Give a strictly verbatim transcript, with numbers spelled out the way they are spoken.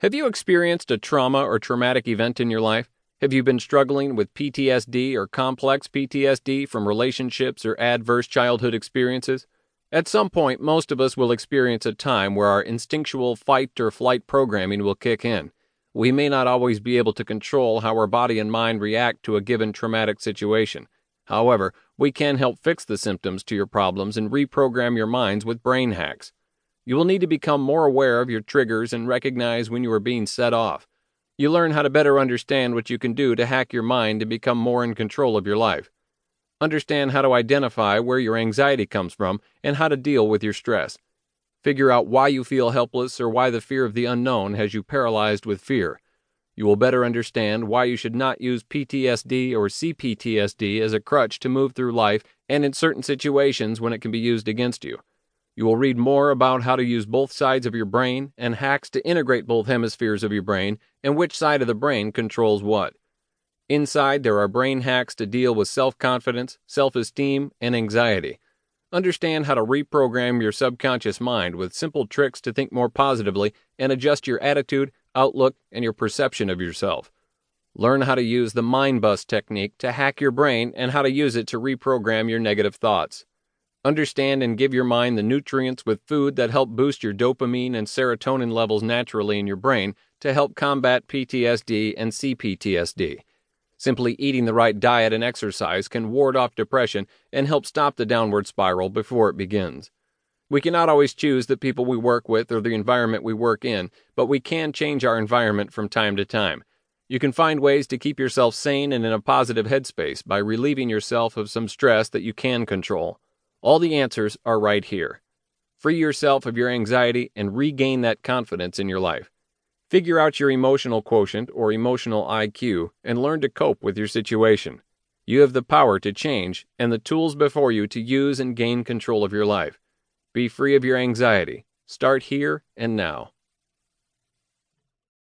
Have you experienced a trauma or traumatic event in your life? Have you been struggling with P T S D or complex P T S D from relationships or adverse childhood experiences? At some point, most of us will experience a time where our instinctual fight or flight programming will kick in. We may not always be able to control how our body and mind react to a given traumatic situation. However, we can help fix the symptoms to your problems and reprogram your minds with brain hacks. You will need to become more aware of your triggers and recognize when you are being set off. You learn how to better understand what you can do to hack your mind and become more in control of your life. Understand how to identify where your anxiety comes from and how to deal with your stress. Figure out why you feel helpless or why the fear of the unknown has you paralyzed with fear. You will better understand why you should not use P T S D or C P T S D as a crutch to move through life and in certain situations when it can be used against you. You will read more about how to use both sides of your brain and hacks to integrate both hemispheres of your brain and which side of the brain controls what. Inside, there are brain hacks to deal with self-confidence, self-esteem, and anxiety. Understand how to reprogram your subconscious mind with simple tricks to think more positively and adjust your attitude, outlook, and your perception of yourself. Learn how to use the Mind Bus technique to hack your brain and how to use it to reprogram your negative thoughts. Understand and give your mind the nutrients with food that help boost your dopamine and serotonin levels naturally in your brain to help combat P T S D and C P T S D. Simply eating the right diet and exercise can ward off depression and help stop the downward spiral before it begins. We cannot always choose the people we work with or the environment we work in, but we can change our environment from time to time. You can find ways to keep yourself sane and in a positive headspace by relieving yourself of some stress that you can control. All the answers are right here. Free yourself of your anxiety and regain that confidence in your life. Figure out your emotional quotient or emotional I Q and learn to cope with your situation. You have the power to change and the tools before you to use and gain control of your life. Be free of your anxiety. Start here and now.